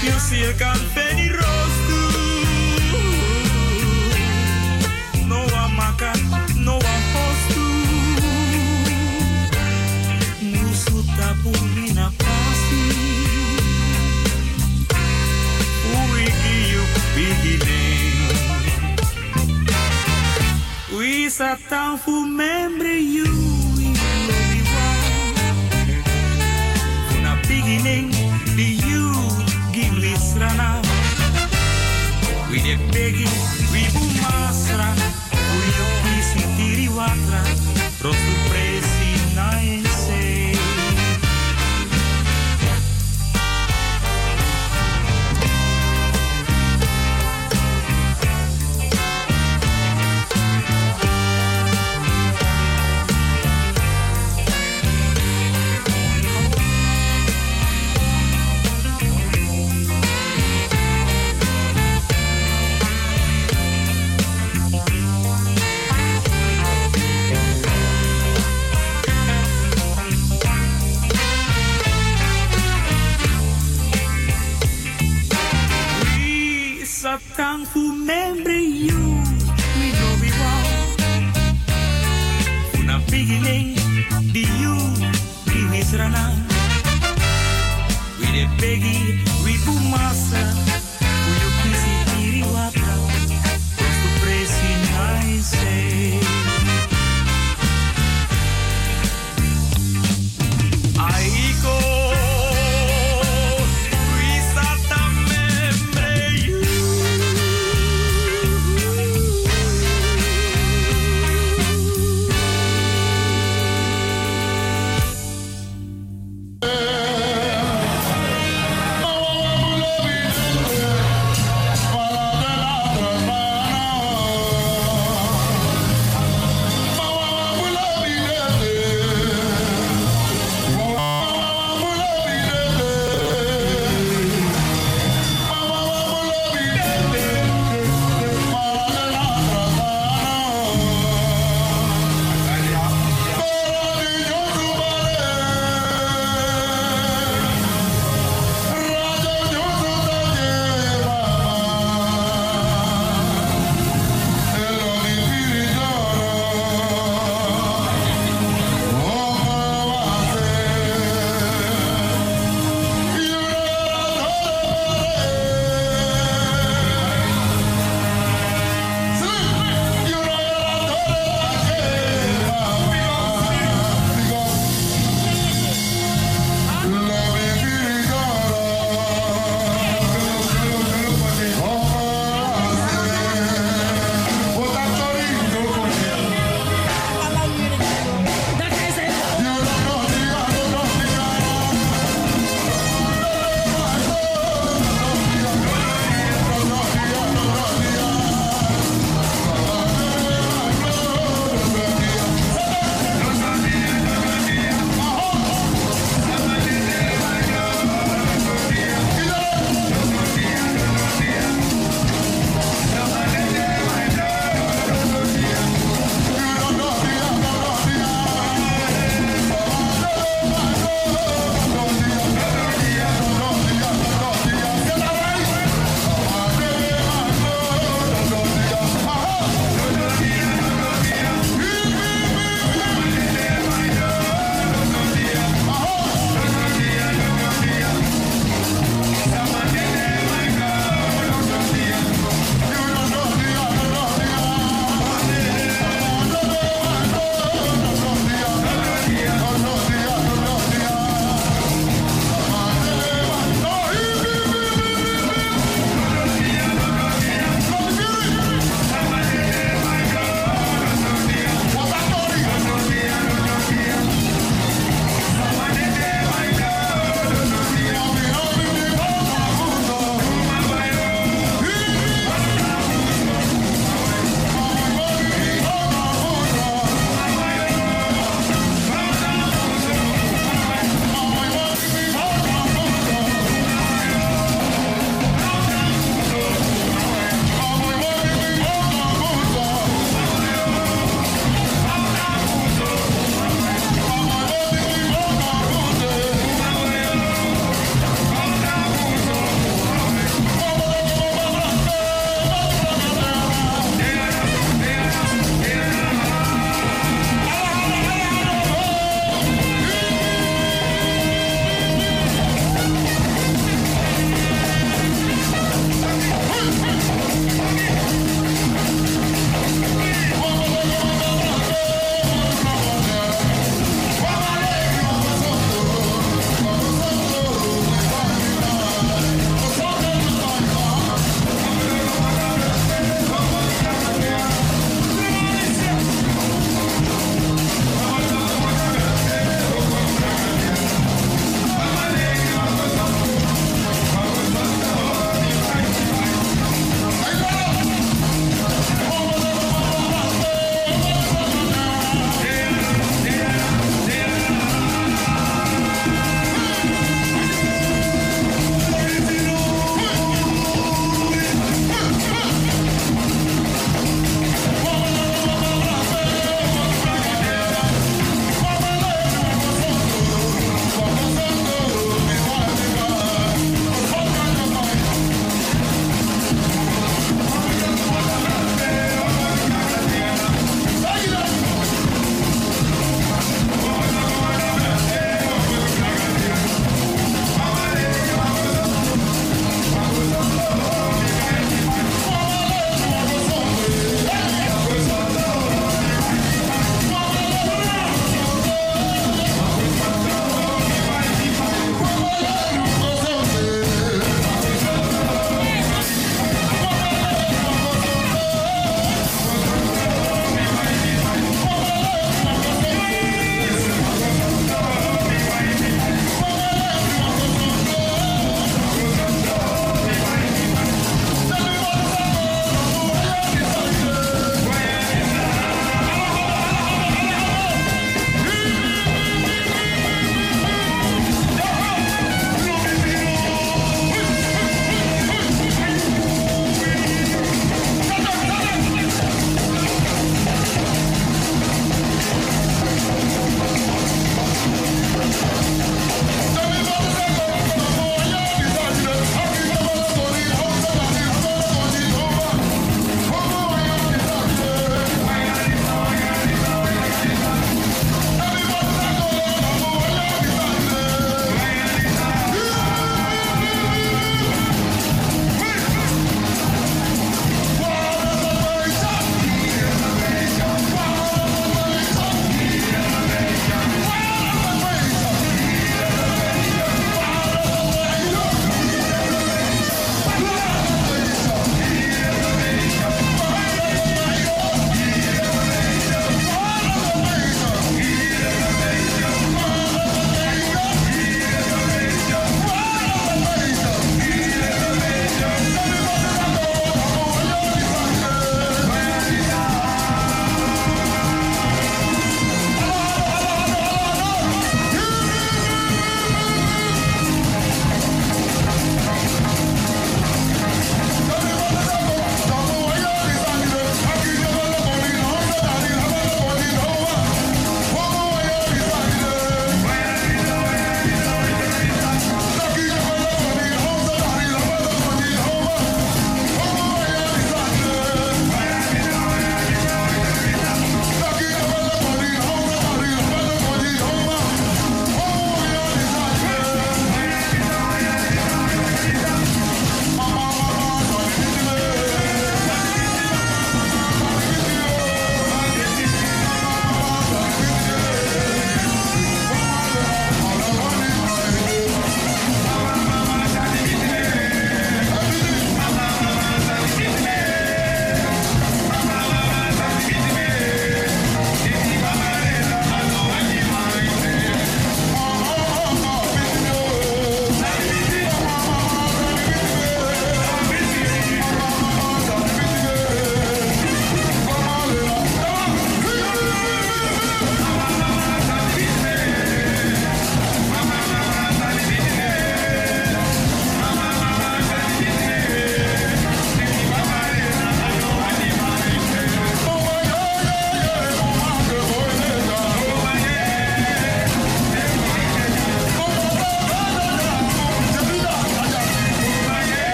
You see a penny roast. No one maka, no one post. Musuta pumina pasi. We give you beginning. We sat down for memory you. Beginning, the you give me strana. We the begging, we bumasra. We the kisi tiri watra. Rostu presi na ense. Satang fu membre you, we know we want. Una beginning, the you, give is rana. We the peggy, we bumasa, we you kisi tiri wata. Rosto presi naise. Aiko.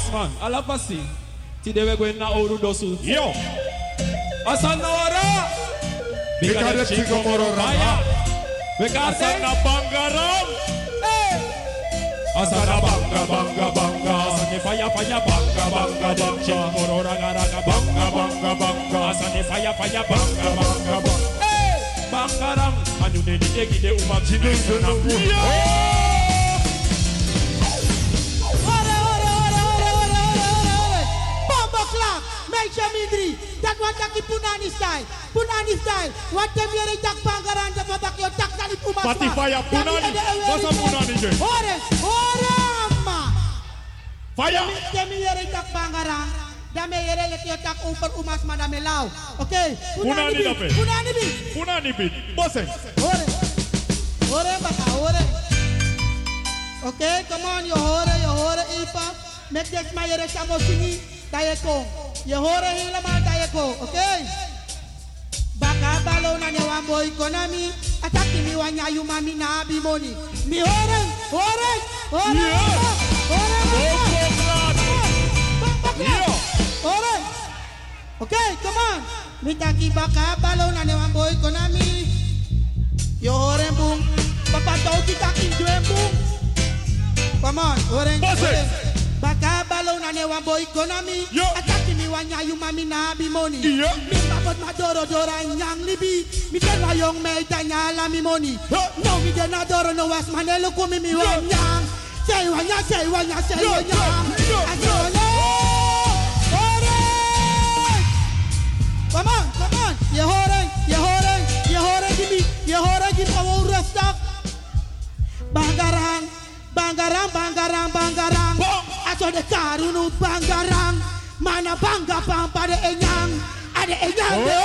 man. Alla passi. Ti deve guenna oru dosu. Yo. Asana wara. Bika de chico moro raya. Bika asana bangaram. Asana banga banga banga. Asana fire fire banga banga dem chico moro raga raga banga banga banga. Asana fire fire banga banga banga. Bangaram. Anu ne di egi de umam chine sona. Midri, that one taki Punani style. Punani style. What them here tak Bangaran the back your tak tali Puma. Patifaya Punani. What's up Punani je? Orama. Fire. Them here tak Bangaran. Dame here let your tak umper umas madame lau. Okay. Punani dape. Punani bi. Punani bi. Bosse. Ore baka ore. Okay, come on, you hore Ipa. Make this my here samosini. Dayeko. Je hoort helemaal Dayeko, oké? Baka balo na ne wambo economy. Ataki mi wanya yu mami na abi money. Mi horen. Oké, come on. Mi taki baka balo na ne wambo economy. Je horen boom. Papa touti taki dwe boom. Come on, horen. Baka balo na ne wambo economy. Ataki mi wanya yu mami na abi money. Mi babot madoro dora nyang libi. Mi den wa yong me tanya la mi money. No mi den adoro no was manelo kumi mi wanyang. Say wanya. Adoro. Come on. Je horen gibi. Je horen gibi kawo rustak. Bangarang. Aso de karunu bangarang. Mana banga pampa de enyang. Ade enyang de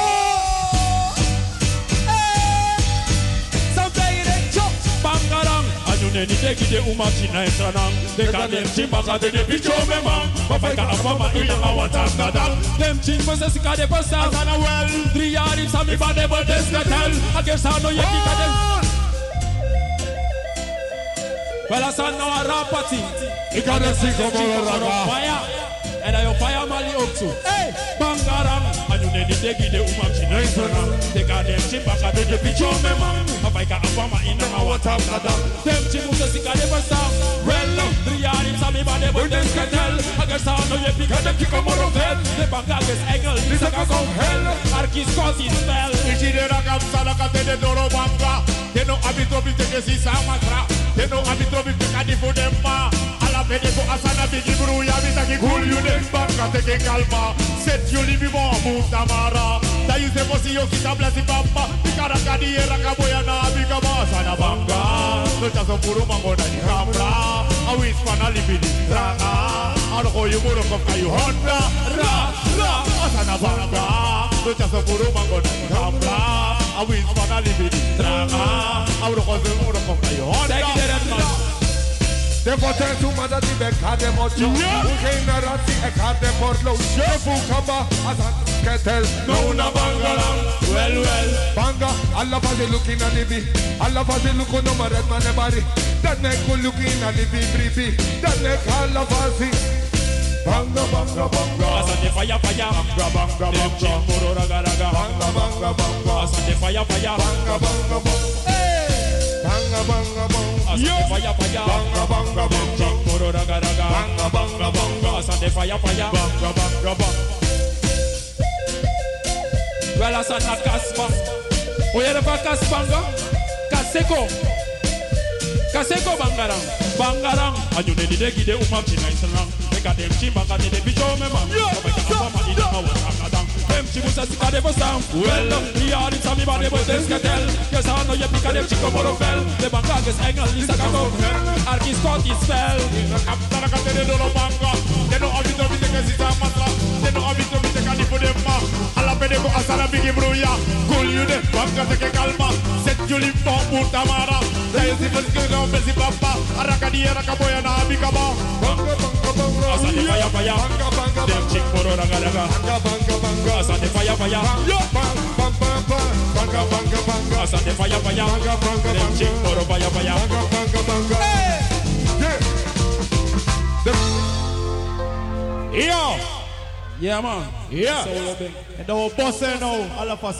Someday they chop bangarang. Anu ne ni teki de umachi na entranang. De kadem chimbaga de bicho memang. Papa ka afama ina awatanga dang. Dem chimbaga sika de posta. Asana well. 3 years sami bade bodes natal. Agesano yeki kadem. Well, I saw now a rap party. You got to see come on fire. And I fire Mali up too. Hey, Bangarang. And you need to take the umachi nice rang. They got them chipaka to the pitch on me man. Papaika Abama in a water nadam. Them chimuka sika de basta. Well, 3 years sami bade but them can tell. I guess I know you pick up the Kikomoro fell. The Bangages Engel, this a go hell. Arkis Kosi spell. Ichi de rakam salaka de doro banga. They know abito bite que si samatra. They know abito bite kadi for them ma. Ala pede ko asana bigi bru ya bita ki cool you dem banga teke calma. Set you live mo move tamara. Da you se posi yo kita blasi papa. Bikara kadi era kaboya na bika ma asana banga. No chaso puro mango na ni kamra. Awis pana libi di ranga. Alo ko you muro ko kayu Honda. Ra asana banga. No chaso puro mango na ni kamra. Awis pana libi di ranga. Alo ko you muro ko kayu Honda. De poten tu mada di becca de mocho. Unche in razzi e cade porlo. De fucamba asan ketel. No una bangarang. Well. Banga alla fase looking at the bee. Alla fase look on no maret man body. That neck looking at the bee briefy. That neck alla fase. Banga. Asa de fire. Banga. Chimoro raga. Banga. Asa de fire. Banga. Asa de fire. Banga. Chimoro raga. Banga. Asa de fire. Banga. Well, asa na kaspa. Oye de pa kaspanga. Kaseko bangarang. Anyu ne de gide umam china islang. Eka dem chimbaga de bicho memang. Papa ka afama ina awatanga. Dem chimusa sika de bosam. Well, here it's a me body but them skatel. Yes I know you pick a dem chico moro fell. The bangages engel is a go. Arkis Scott is fell. Kaptana ka de doro banga. They know abito bite que si samatra. They know abito bite kadi for them ma. Ala pede ko asana bigi bruya. Cool you de banga teke calma. Set you live for putamara. They si que no besi papa. Arakadi arakaboya na abikaba. Asa de fire. Dem chimoro raga. Banga. Asa de fire. Banga. Asa de fire. Dem chimoro fire. Yo. Yeah, man. Yeah. So, and the boss now, all of us.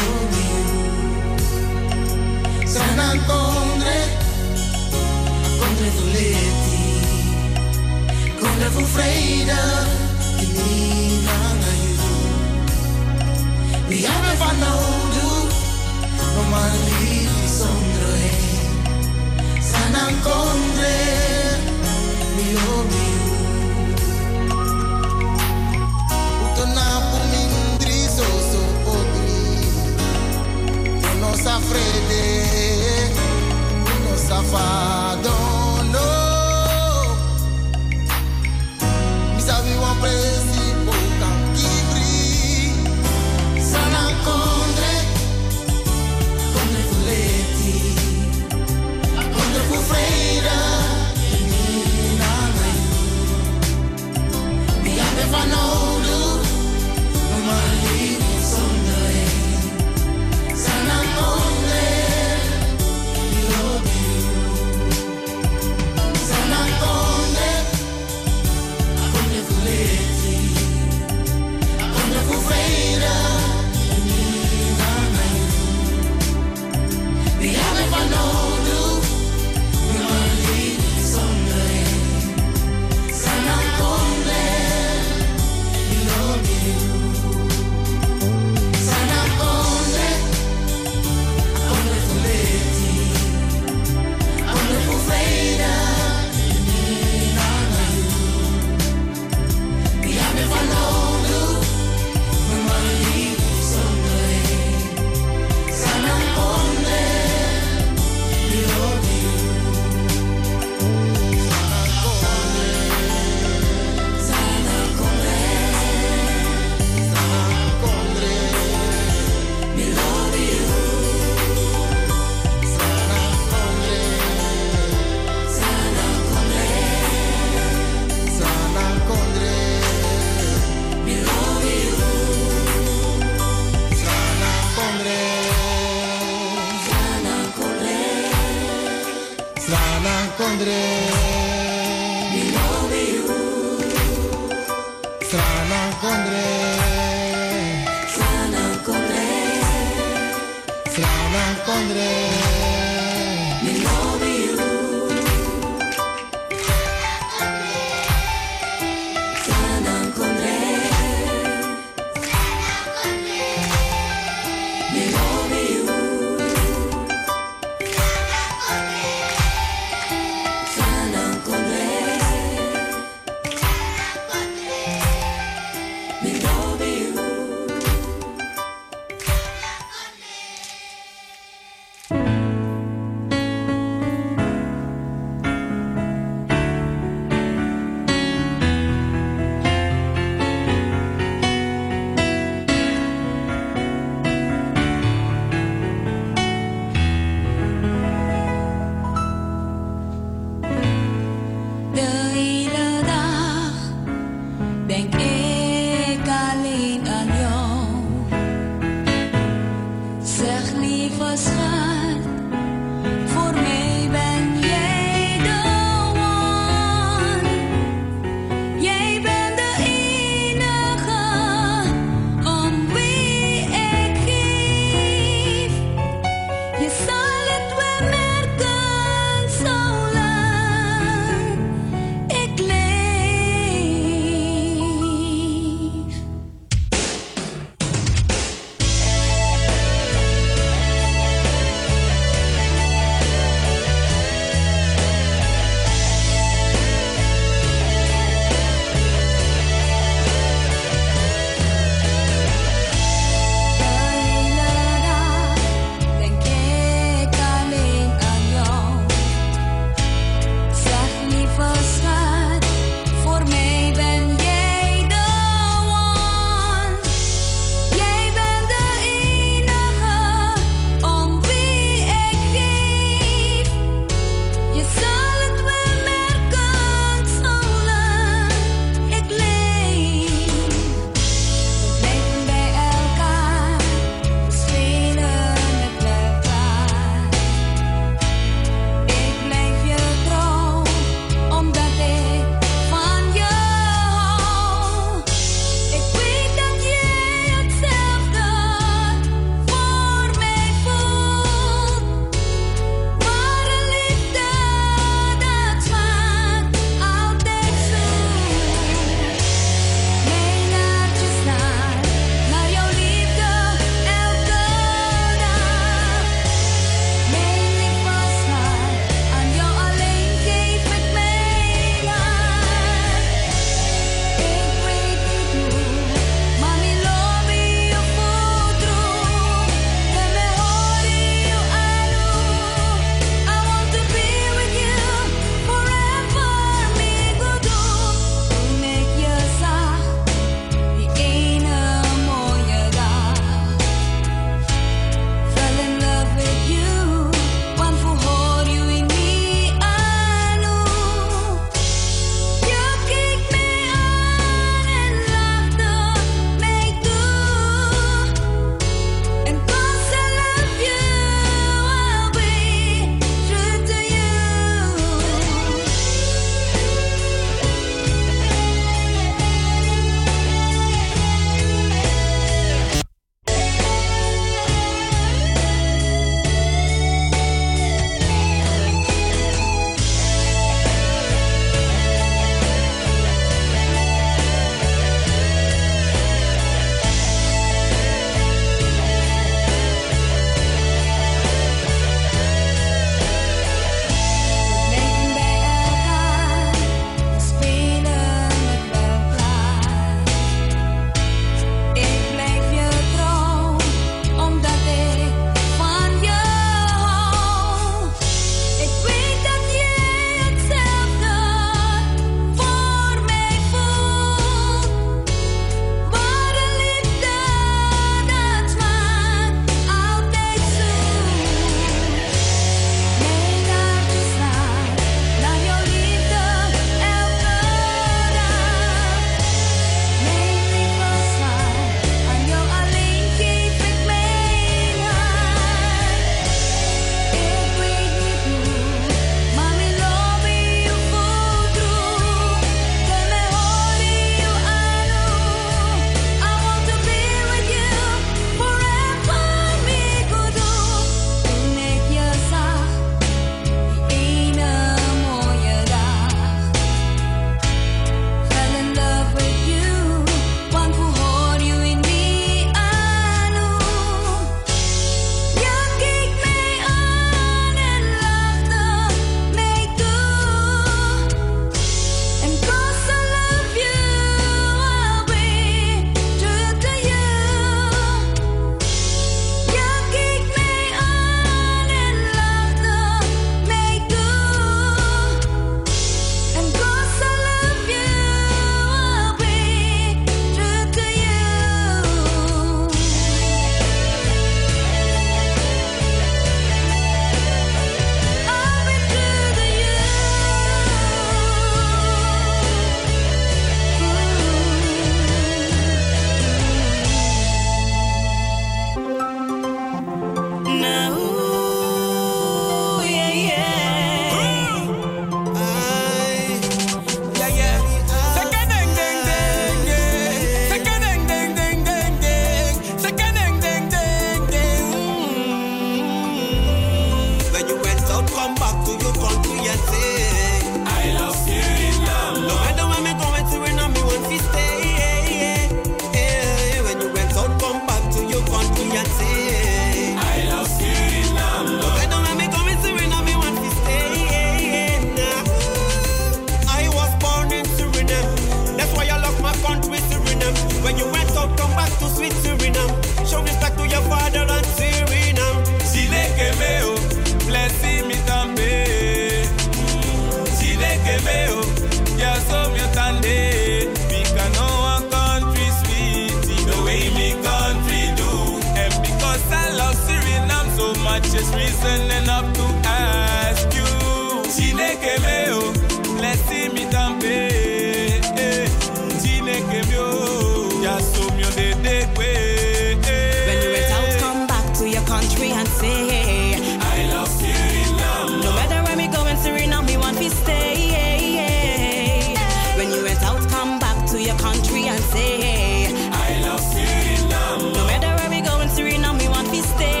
show respect to your father and Suriname. Chile que veo, blessing me también. Chile que veo, ya so me tande. Because no one country sweet the way me country do. And because I love Suriname so much, it's reason enough to ask you. Chile que veo, blessing me también. Chile que veo, ya so me de way. When you went out, come back to your country and say, I love Suriname. No matter where we go in Suriname, we want to stay. When you went out, come back to your country and say, I love Suriname. No matter where we go in Suriname, we want to stay.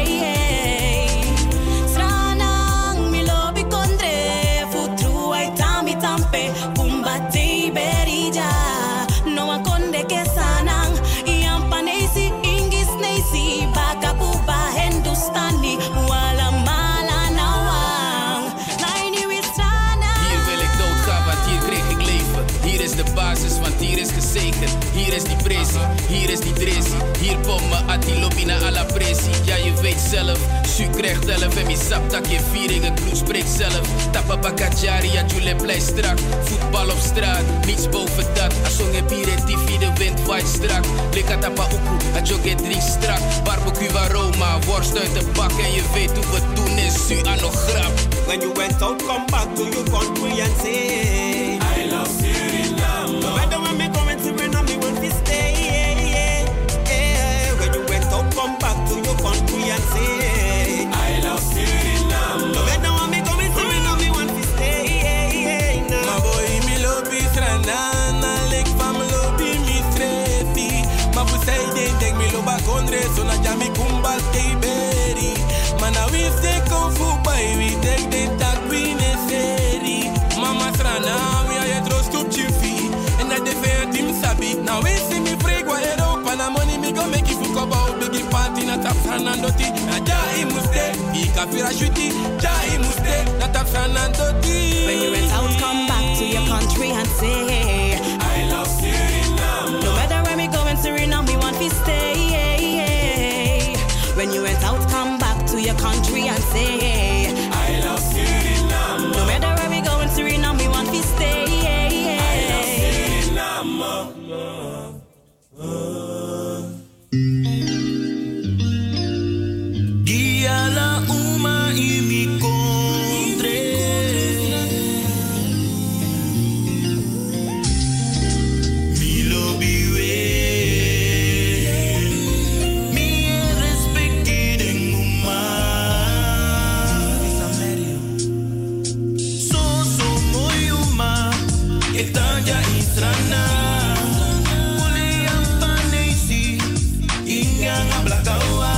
Stranang mi lobi kondre, futru ay tami tampe, kumbate berija, no akonde ke sanang, iampanesi ingis nesi, bagabuba Hindustani, wala mala nawang, naini wi stranang. Hier wil ik doodgaan, want hier kreeg ik leven. Hier is de basis, want hier is gezegend. Hier is die pressie, hier is die dressie. Hier kom me atilobina à la pressie. Ja, je weet zelf, su krijgt 11 en mi sap tak je viering. Het bloed spreekt zelf. Tappa bakajari, ja, jullie blij strak. Voetbal op straat, niets boven dat. Asong heb hier en TV, de wind waait strak. Lika tappa uku, a joget drie strak. Barbecue aroma, worst uit de bak. En je weet hoe we doen is su aan nog grap. When you went out, come back to your country and say, I love Suriname. No matter when me go in Suriname, me want to stay. When you went out, come back to your country and say, I love Suriname. No matter when me go in Suriname, me want to stay. My boy, me love Suriname. Like fam love me strefi. Ma fu say they take me love bakondre, so na jami kumbal stay berry. Man, I wish they come for by we take the tag we necessary. Mama Strana, we are yet roast to chiffy. And I defend him sabi. Now we see me break why I don't pan money me go make you fuck about big party na tap Fernandoti. Na jai muste, I kafira shuti. Jai muste, na tap Fernandoti. When you went out, come back to your country and say, I love Suriname. No matter where we go in Suriname, we want to stay. When you went out, come back to your country and say, I love Suriname. No matter where we go in Suriname, we want to stay. I love Suriname. Diala uma imi kondre. Mi lobi we. Mi respecti den uma. So moyuma. Etanja istrana. Uli ampanesi. Inga blakawa.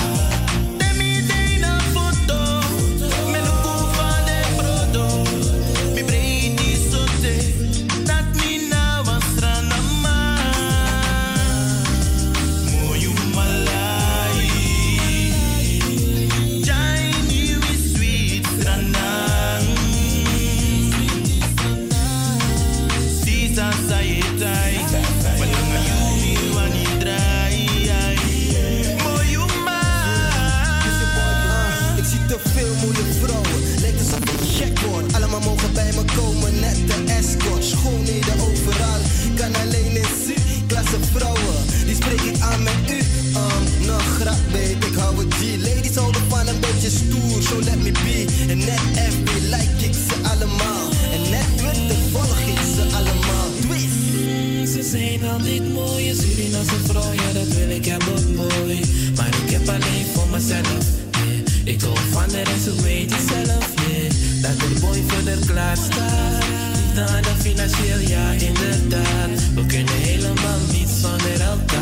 Veel mooie vrouwen, lijkt alsof ik gek word. Allemaal mogen bij me komen, net de escort. Schoonheden overal, kan alleen in klasse vrouwen. Die spreek ik aan met u, nog grap babe, ik hou het G. Ladies houden van een beetje stoer, so let me be. En net FB like ik ze allemaal. En net Twitter volg ik ze allemaal. Twist! Ze zijn altijd mooie Surinaamse vrouw, ja dat wil ik hebben mooi. Maar ik heb alleen voor mezelf. Ik hou van de rest, hoe weet je zelf, yeah. Dat de boy voor de klaar staat. Liefde aan de financieel, ja inderdaad. We kunnen helemaal niet zonder elkaar.